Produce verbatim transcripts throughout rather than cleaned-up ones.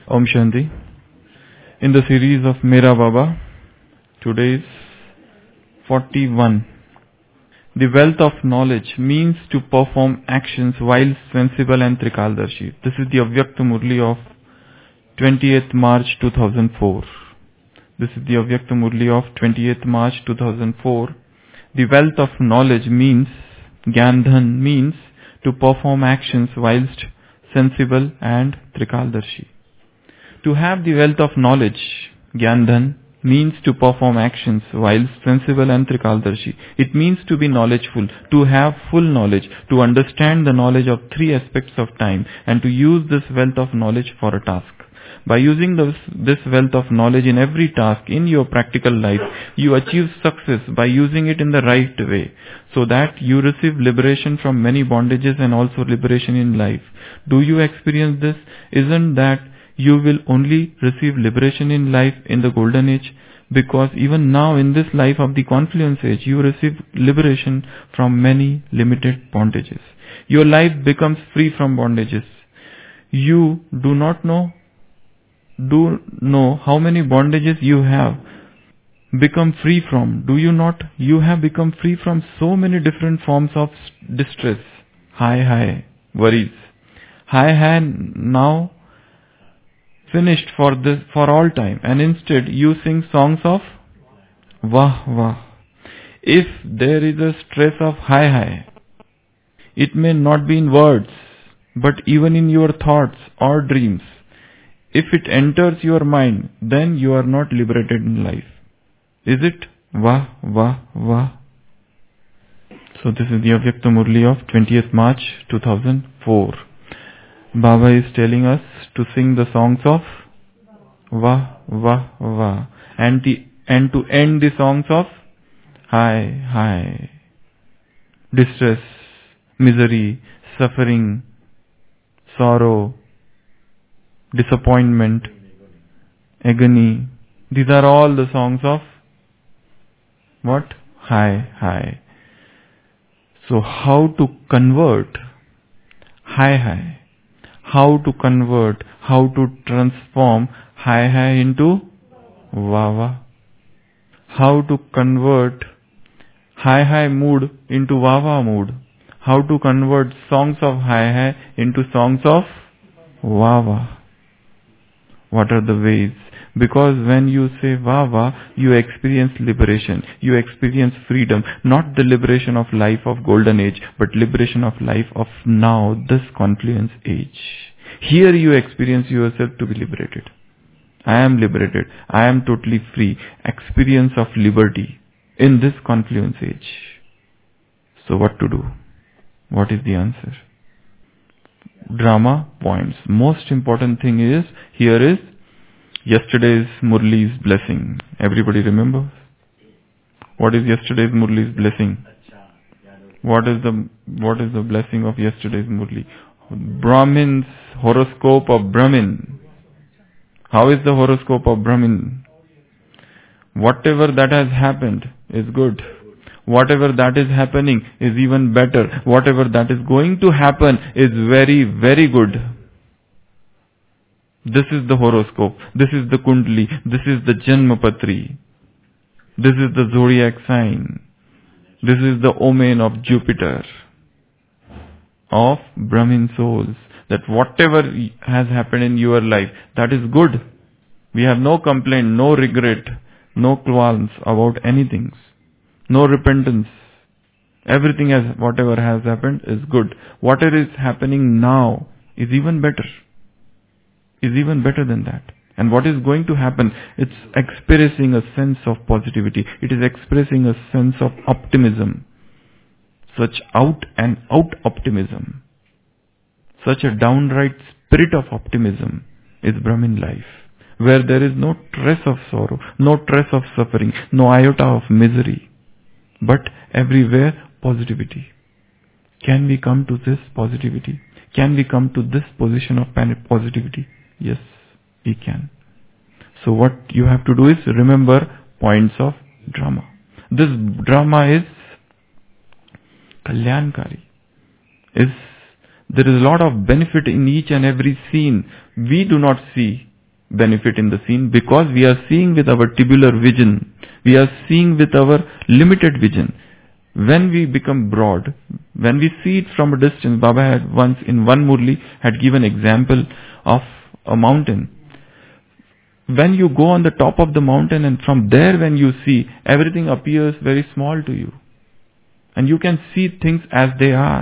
Om Shanti. In the series of Mera Baba, today is forty-one. The wealth of knowledge means to perform actions while sensible and Trikaldarshi. This is the Avyakta Murli of twentieth March two thousand four. This is the Avyakta Murli of twentieth March two thousand four. The wealth of knowledge means, Gyandhan means to perform actions whilst sensible and Trikaldarshi. To have the wealth of knowledge, Gyandhan, means to perform actions whilst sensible and Trikaldarshi. It means to be knowledgeful, to have full knowledge, to understand the knowledge of three aspects of time, and to use this wealth of knowledge for a task. By using this, this wealth of knowledge in every task in your practical life, you achieve success by using it in the right way, so that you receive liberation from many bondages and also liberation in life. Do you experience this? Isn't that you will only receive liberation in life in the golden age? Because even now in this life of the confluence age, you receive liberation from many limited bondages. Your life becomes free from bondages. You do not know do know how many bondages you have become free from. Do you not? You have become free from so many different forms of distress. High, high, worries. High, high, now finished for this, for all time. And instead you sing songs of Vah, Vah. If there is a stress of high, high, it may not be in words, but even in your thoughts or dreams. If it enters your mind, then you are not liberated in life. Is it? Vah, Vah, Vah. So this is the Avyakta Murli of twentieth March two thousand four. Baba is telling us to sing the songs of Vah, Vah, Vah. And, the, and to end the songs of High, High. Distress, misery, suffering, sorrow, disappointment, agony. These are all the songs of what? High, high. So how to convert high, high? How to convert, how to transform high, high into Vava? How to convert high, high mood into Vava mood? How to convert songs of high, high into songs of Vava? What are the ways? Because when you say Vava, you experience liberation. You experience freedom. Not the liberation of life of golden age, but liberation of life of now, this confluence age. Here you experience yourself to be liberated. I am liberated. I am totally free. Experience of liberty in this confluence age. So what to do? What is the answer? Drama points. Most important thing is, here is yesterday's Murli's blessing. Everybody remembers? What is yesterday's Murli's blessing? What is the what is the blessing of yesterday's Murli? Brahmin's horoscope of Brahmin. How is the horoscope of Brahmin? Whatever that has happened is good. Whatever that is happening is even better. Whatever that is going to happen is very, very good. This is the horoscope. This is the Kundli. This is the Janmapatri. This is the zodiac sign. This is the omen of Jupiter, of Brahmin souls. That whatever has happened in your life, that is good. We have no complaint, no regret, no qualms about anything. No repentance. Everything as whatever has happened is good. Whatever is happening now is even better. Is even better than that. And what is going to happen? It's expressing a sense of positivity. It is expressing a sense of optimism. Such out and out optimism. Such a downright spirit of optimism is Brahmin life. Where there is no trace of sorrow, no trace of suffering, no iota of misery. But everywhere positivity. Can we come to this positivity? Can we come to this position of positivity? Yes, we can. So what you have to do is remember points of drama. This drama is Kalyankari. Is there is a lot of benefit in each and every scene. We do not see benefit in the scene because we are seeing with our tubular vision. We are seeing with our limited vision. When we become broad, when we see it from a distance, Baba had once in one Murli had given example of a mountain. When you go on the top of the mountain and from there when you see, everything appears very small to you. And you can see things as they are.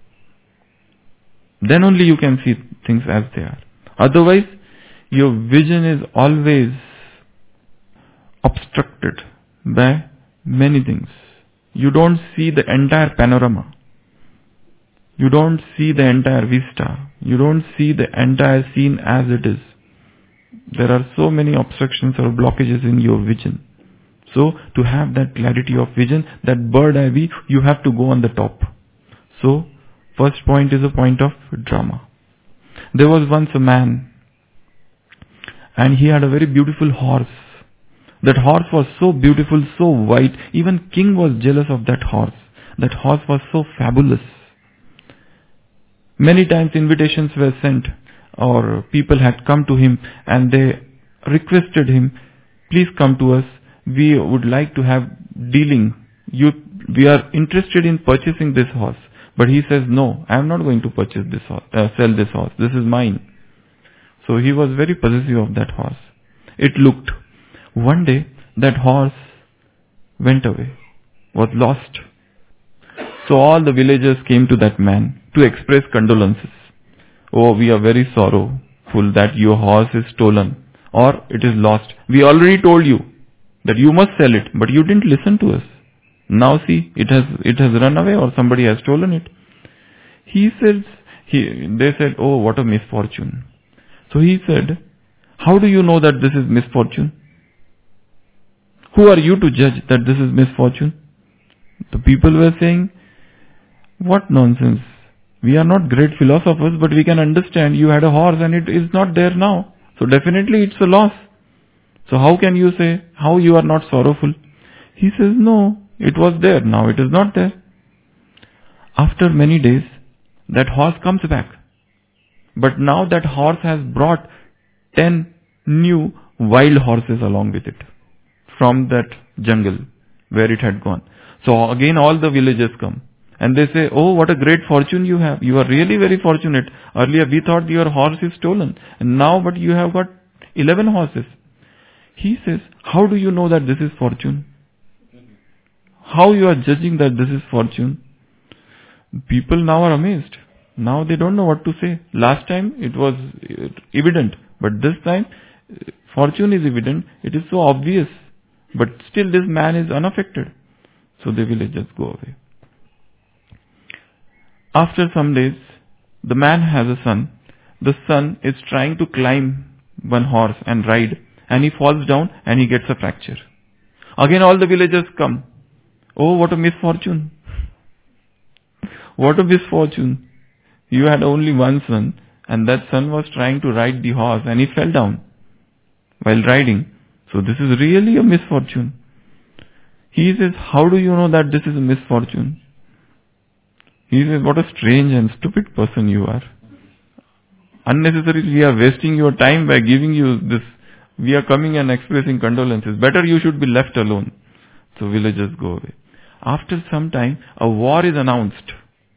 Then only you can see things as they are. Otherwise, your vision is always obstructed by many things. You don't see the entire panorama. You don't see the entire vista. You don't see the entire scene as it is. There are so many obstructions or blockages in your vision. So, to have that clarity of vision, that bird eye view, you have to go on the top. So, first point is a point of drama. There was once a man, and he had a very beautiful horse. That horse was so beautiful, so white, even king was jealous of that horse. That horse was so fabulous. Many times invitations were sent, or people had come to him and they requested him, please come to us, we would like to have dealing. You, we are interested in purchasing this horse. But he says, no, I am not going to purchase this horse, uh, sell this horse, this is mine. So he was very possessive of that horse. It looked. One day, that horse went away, was lost. So all the villagers came to that man to express condolences. Oh, we are very sorrowful that your horse is stolen or it is lost. We already told you that you must sell it, but you didn't listen to us. Now see, it has it has run away or somebody has stolen it. He says, he, they said, oh, what a misfortune. So he said, how do you know that this is misfortune? Who are you to judge that this is misfortune? The people were saying, what nonsense. We are not great philosophers, but we can understand you had a horse and it is not there now. So definitely it's a loss. So how can you say, how you are not sorrowful? He says, no, it was there, now it is not there. After many days, that horse comes back. But now that horse has brought ten new wild horses along with it from that jungle where it had gone. So again all the villagers come and they say, oh, what a great fortune you have. You are really very fortunate. Earlier we thought your horse is stolen and now but you have got eleven horses. He says, how do you know that this is fortune? How you are judging that this is fortune? People now are amazed. Now they don't know what to say. Last time it was evident, but this time fortune is evident. It is so obvious. But still this man is unaffected. So the villagers go away. After some days, the man has a son. The son is trying to climb one horse and ride. And he falls down and he gets a fracture. Again all the villagers come. Oh, what a misfortune. What a misfortune. You had only one son and that son was trying to ride the horse and he fell down while riding. So this is really a misfortune. He says, how do you know that this is a misfortune? He says, what a strange and stupid person you are. Unnecessarily we are wasting your time by giving you this. We are coming and expressing condolences. Better you should be left alone. So villagers go away. After some time, a war is announced.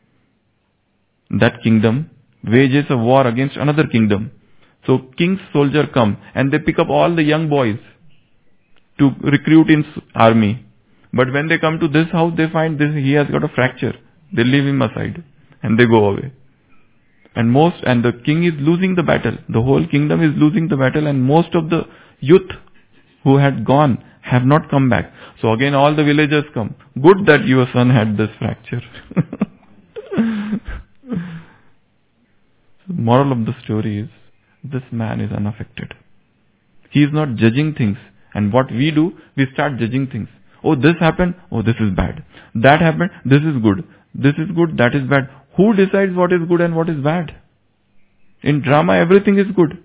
That kingdom wages a war against another kingdom. So king's soldiers come and they pick up all the young boys to recruit in army. But when they come to this house, they find this he has got a fracture. They leave him aside and they go away. And most and the king is losing the battle. The whole kingdom is losing the battle, and most of the youth who had gone have not come back. So again all the villagers come. Good that your son had this fracture. The moral of the story is, this man is unaffected. He is not judging things. And what we do, we start judging things. Oh, this happened. Oh, this is bad. That happened. This is good. This is good. That is bad. Who decides what is good and what is bad? In drama, everything is good.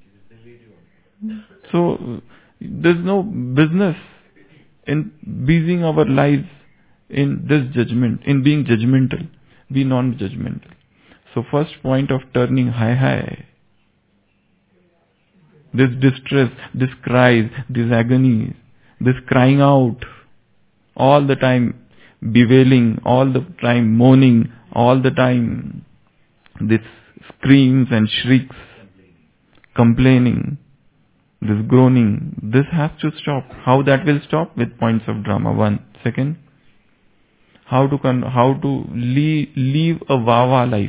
So, there's no business in basing our lives in this judgment, in being judgmental. Be non-judgmental. So, first point of turning high high. this distress, this cries, this agony, this crying out, all the time bewailing, all the time moaning, all the time this screams and shrieks, complaining, this groaning, this has to stop. How that will stop? With points of drama. One. Second, how to con- how to leave, live a Vava life.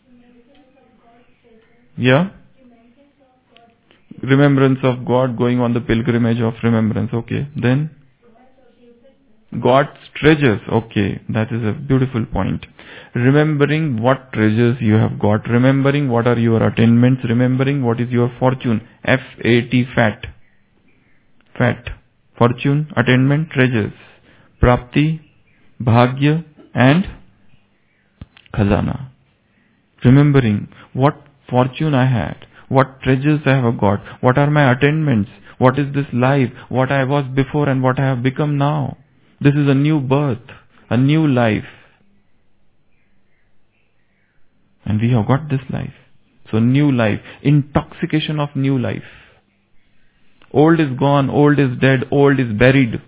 Yeah? Remembrance of God, going on the pilgrimage of remembrance. Okay. Then? God's treasures. Okay. That is a beautiful point. Remembering what treasures you have got. Remembering what are your attainments. Remembering what is your fortune. F A T, fat. Fat. Fortune, attainment, treasures. Prapti, bhagya, and khazana. Remembering what fortune I had, what treasures I have got, what are my attainments, what is this life, what I was before and what I have become now. This is a new birth, a new life. And we have got this life. So new life, intoxication of new life. Old is gone, old is dead, old is buried.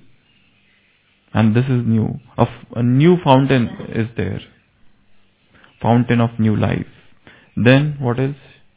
And this is new. A, a new fountain is there. Fountain of new life. Then what else?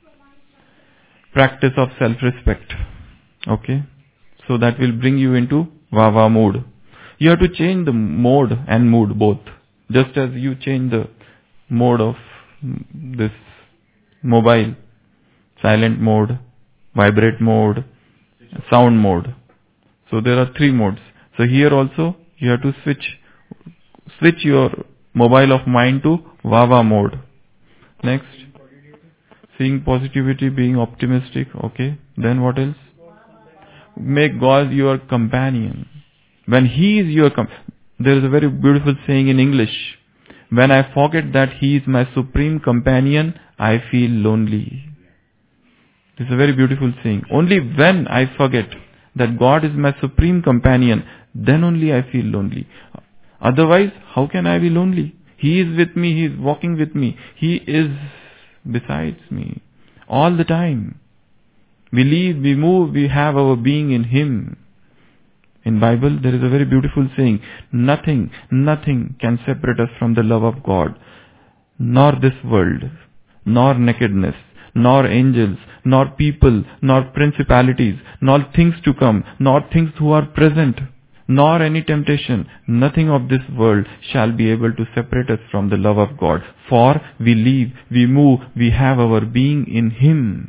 Practice of self-respect. Okay. So that will bring you into Vava mode. You have to change the mode and mood both. Just as you change the mode of this mobile. Silent mode, vibrate mode, sound mode. So there are three modes. So here also you have to switch switch your mobile of mind to Vava mode. Next, seeing positivity, being optimistic. Okay. Then what else? Make God your companion. When He is your com- there is a very beautiful saying in English. When I forget that He is my supreme companion, I feel lonely. This is a very beautiful saying. Only when I forget that God is my supreme companion, then only I feel lonely. Otherwise, how can I be lonely? He is with me, He is walking with me, He is besides me all the time. We live, we move, we have our being in Him. In Bible, there is a very beautiful saying, nothing, nothing can separate us from the love of God. Nor this world, nor nakedness, nor angels, nor people, nor principalities, nor things to come, nor things who are present, nor any temptation. Nothing of this world shall be able to separate us from the love of God. For we live, we move, we have our being in Him.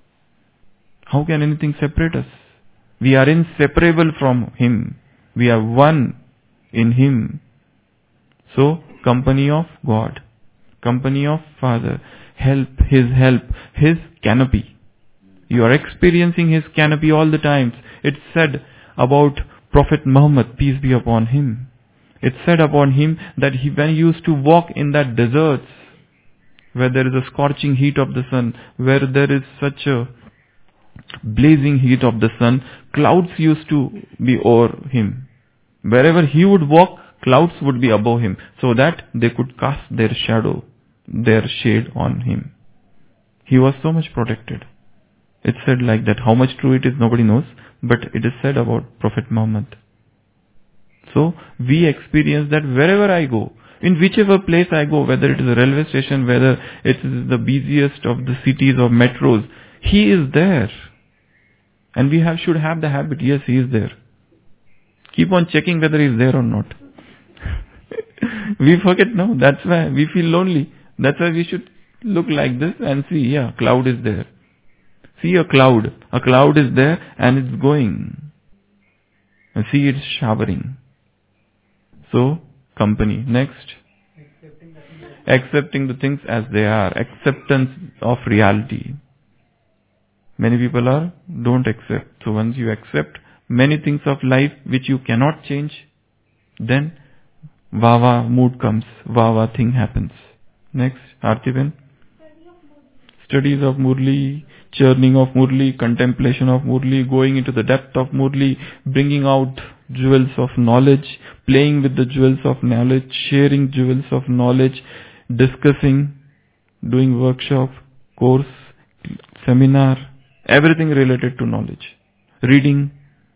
How can anything separate us? We are inseparable from Him. We are one in Him. So, company of God, company of Father, help, His help, His canopy. You are experiencing His canopy all the time. It's said about Prophet Muhammad, peace be upon him. It's said upon him that he, when he used to walk in that deserts, where there is a scorching heat of the sun, where there is such a blazing heat of the sun, clouds used to be over him. Wherever he would walk, clouds would be above him, so that they could cast their shadow, their shade on him. He was so much protected. It's said like that. How much true it is, nobody knows, but it is said about Prophet Muhammad. So, we experience that wherever I go, in whichever place I go, whether it is a railway station, whether it is the busiest of the cities or metros, He is there. And we have should have the habit, yes, He is there. Keep on checking whether He is there or not. We forget, no, that's why we feel lonely. That's why we should look like this and see, yeah, cloud is there. See a cloud. A cloud is there and it's going. And see it's showering. So, company. Next. Accepting the things as they are. Acceptance of reality. Many people are, don't accept. So once you accept many things of life which you cannot change, then Vava mood comes. Vava thing happens. Next, Artiben. Studies of Murli, churning of Murli, contemplation of Murli, going into the depth of Murli, bringing out jewels of knowledge, playing with the jewels of knowledge, sharing jewels of knowledge, discussing, doing workshop, course, seminar, Everything related to knowledge. Reading,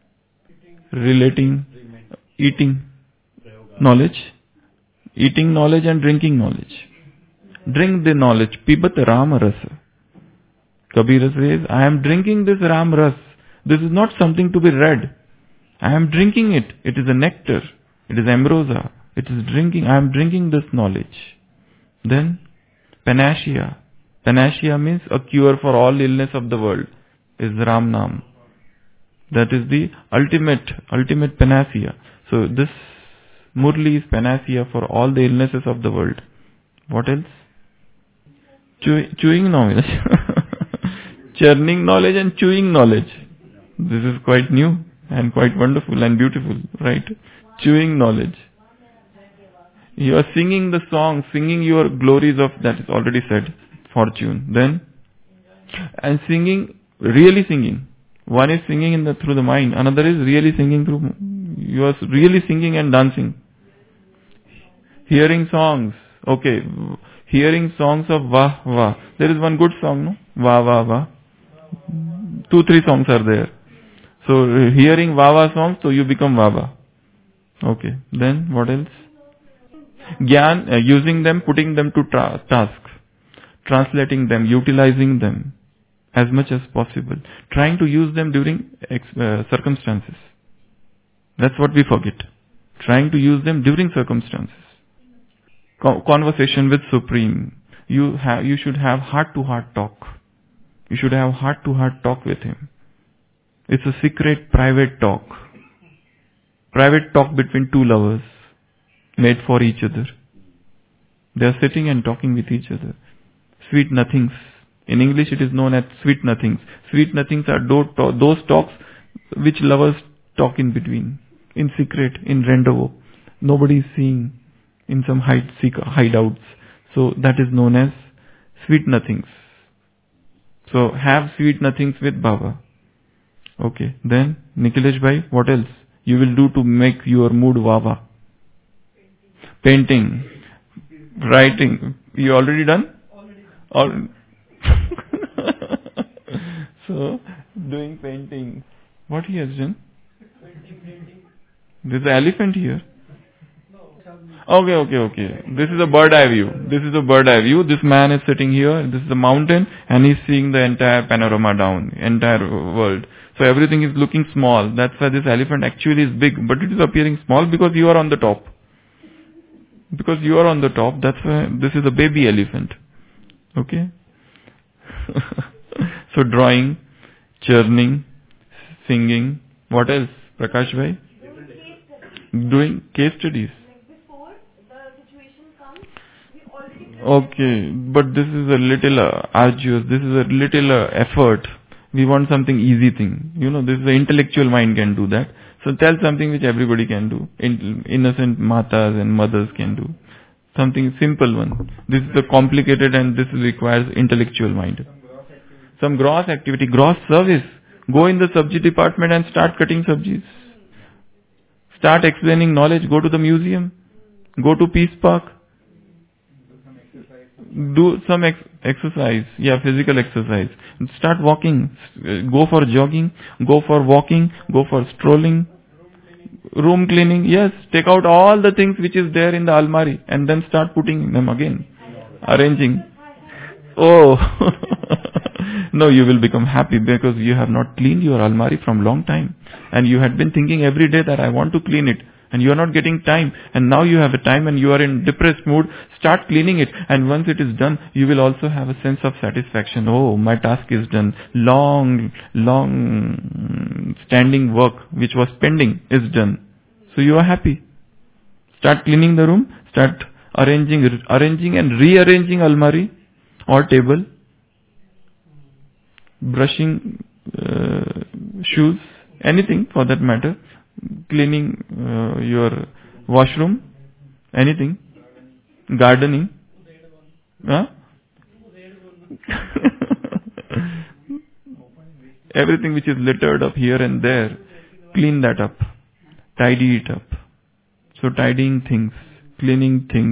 relating, eating knowledge, eating knowledge and drinking knowledge. Drink the knowledge. Pibat Ram Rasa. Kabir says, I am drinking this Ram Ras. This is not something to be read. I am drinking it. It is a nectar. It is ambrosia. It is drinking. I am drinking this knowledge. Then, panacea. Panacea means a cure for all illness of the world. Is Ram Nam. That is the ultimate, ultimate panacea. So this Murli is panacea for all the illnesses of the world. What else? Chew, chewing knowledge. Churning knowledge and chewing knowledge. This is quite new and quite wonderful and beautiful, right? Chewing knowledge. You are singing the song, singing your glories of, that is already said, fortune. Then, and singing, really singing. One is singing in the, through the mind, another is really singing through, you are really singing and dancing. Hearing songs, okay, hearing songs of Vah Vah. There is one good song, no? Vah Vah Vah. Two, three songs are there. So, hearing Vah Vah songs, so you become Vah Vah. Okay, then what else? Gyan, uh, using them, putting them to tra- task. Translating them, utilizing them as much as possible. Trying to use them during ex- uh, circumstances. That's what we forget. Trying to use them during circumstances. Co- conversation with Supreme. You have, you should have heart-to-heart talk. You should have heart-to-heart talk with Him. It's a secret, private talk. Private talk between two lovers, made for each other. They are sitting and talking with each other. Sweet nothings. In English it is known as sweet nothings. Sweet nothings are those talks which lovers talk in between, in secret, in rendezvous. Nobody is seeing, in some hide, hideouts. So that is known as sweet nothings. So have sweet nothings with Baba. Okay, then Nikhilesh bhai, what else you will do to make your mood Vava? Painting, writing. You already done? Already. So, doing painting. What he has done? There's an elephant here. Okay, okay, okay. This is a bird eye view. This is a bird eye view. This man is sitting here. This is a mountain and he's seeing the entire panorama down, entire world. So everything is looking small. That's why this elephant actually is big, but it is appearing small because you are on the top. Because you are on the top, that's why this is a baby elephant. Okay? So drawing, churning, singing. What else? Prakash bhai? Doing case studies. Okay, but this is a little uh, arduous, this is a little uh, effort. We want something easy thing. You know, this is the intellectual mind can do that. So tell something which everybody can do. In, innocent matas and mothers can do. Something simple one. This is the complicated and this requires intellectual mind. Some gross activity, gross service. Go in the sabji department and start cutting sabjis. Start explaining knowledge. Go to the museum. Go to Peace Park. Do some ex- exercise, yeah, physical exercise. Start walking, go for jogging, go for walking, go for strolling. Room cleaning, yes, take out all the things which is there in the almari and then start putting them again, arranging. Oh, no, you will become happy because you have not cleaned your almari from long time and you had been thinking every day that I want to clean it. And you are not getting time. And now you have a time and you are in depressed mood. Start cleaning it. And once it is done, you will also have a sense of satisfaction. Oh, my task is done. Long, long standing work which was pending is done. So you are happy. Start cleaning the room. Start arranging, arranging and rearranging almari or table. Brushing uh, shoes. Anything for that matter. Cleaning uh, your washroom, anything, gardening, huh? Everything which is littered up here and there, clean that up, tidy it up. So tidying things, cleaning things,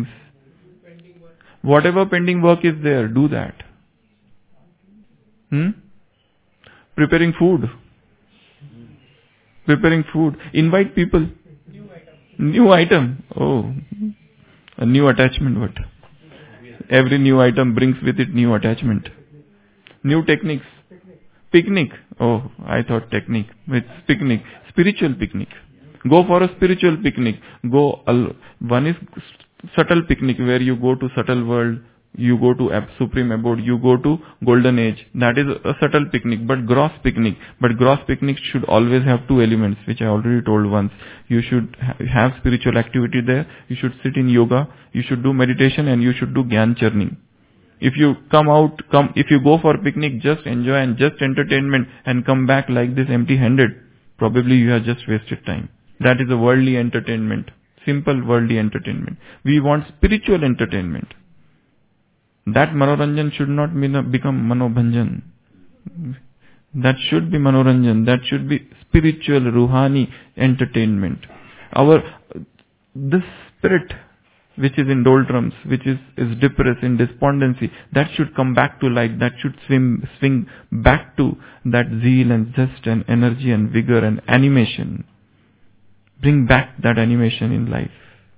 whatever pending work is there, do that. Hmm? Preparing food. Preparing food. Invite people. New item. Oh. A new attachment. What? Every new item brings with it new attachment. New techniques. Picnic. Oh, I thought technique. It's picnic. Spiritual picnic. Go for a spiritual picnic. Go. Al- One is subtle picnic where you go to subtle world. You go to ab- supreme abode. You go to golden age. That is a subtle picnic. But gross picnic. But gross picnic should always have two elements, which I already told once. You should ha- have spiritual activity there. You should sit in yoga. You should do meditation, and you should do gyan churning. If you come out, come, if you go for picnic, just enjoy and just entertainment and come back like this empty-handed, probably you have just wasted time. That is a worldly entertainment. Simple worldly entertainment. We want spiritual entertainment. That manoranjan should not be, become manobhanjan. That should be manoranjan. That should be spiritual, ruhani entertainment. Our, this spirit which is in doldrums, which is, is depressed, in despondency, that should come back to light. That should swim, swing back to that zeal and zest and energy and vigor and animation. Bring back that animation in life.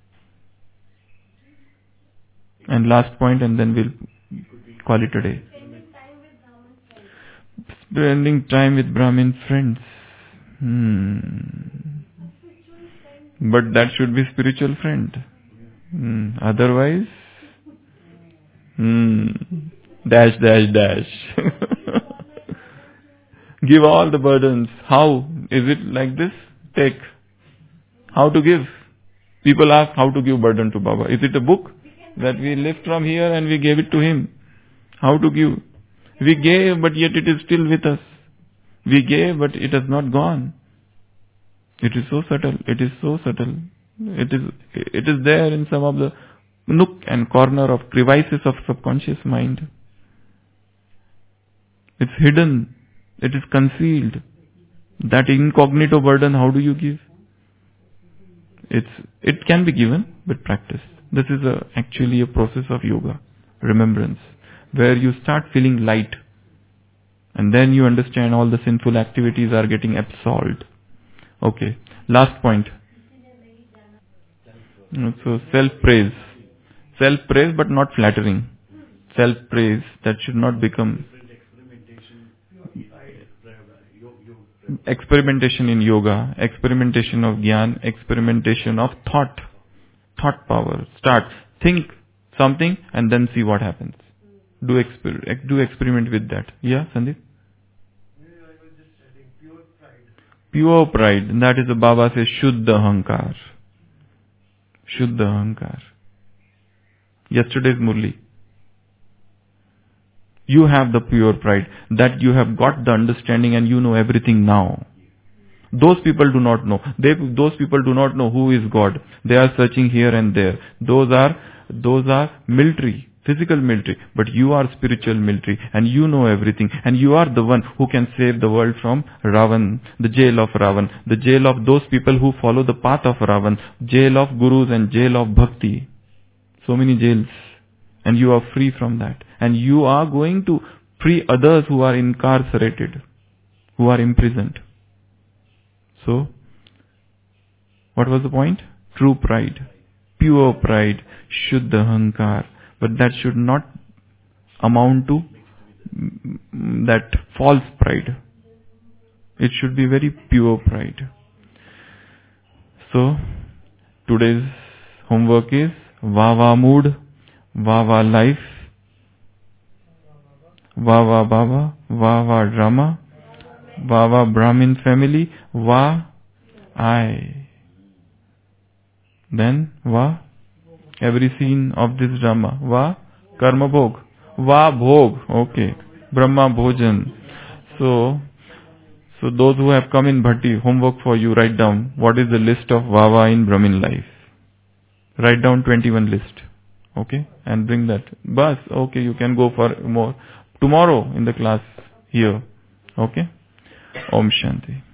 And last point, and then we'll call it a day. Spending time with Brahmin friends. Hmm. But that should be spiritual friend. Hmm. Otherwise, hmm. dash, dash, dash. Give all the burdens. How? Is it like this? Take. How to give? People ask how to give burden to Baba. Is it a book that we lift from here and we gave it to him? How to give? We gave, but yet it is still with us. We gave, but it has not gone. It is so subtle. It is so subtle. It is, it is there in some of the nook and corner of crevices of subconscious mind. It's hidden. It is concealed. That incognito burden, how do you give? It's, it can be given, but practice. This is a, actually a process of yoga, remembrance, where you start feeling light. And then you understand all the sinful activities are getting absolved. Okay, last point. So self-praise. Self-praise but not flattering. Self-praise, that should not become experimentation in yoga, experimentation of gyan, experimentation of thought, thought power. Start, think something and then see what happens. Do exper- do experiment with that. Yeah, Sandeep? Pure pride. And that is the Baba says, Shuddha Hankar. Shuddha Hankar. Yesterday's Murli. You have the pure pride that you have got the understanding and you know everything now. Those people do not know. They, those people do not know who is God. They are searching here and there. Those are, those are military. Physical military, but you are spiritual military and you know everything and you are the one who can save the world from Ravan, the jail of Ravan, the jail of those people who follow the path of Ravan, jail of gurus and jail of bhakti. So many jails and you are free from that and you are going to free others who are incarcerated, who are imprisoned. So, what was the point? True pride, pure pride, Shuddha Hankar. But that should not amount to that false pride. It should be very pure pride. So, today's homework is Vava mood, Vava life, Vava Baba, Vava drama, Vava Brahmin family, Va I. Then Va every scene of this drama. Va Karma Bhog. Va Bhog. Okay. Brahma Bhojan. So, so those who have come in Bhatti, homework for you, write down what is the list of Vava in Brahmin life. Write down twenty-one list. Okay. And bring that. Bas. Okay. You can go for more. Tomorrow in the class here. Okay. Om Shanti.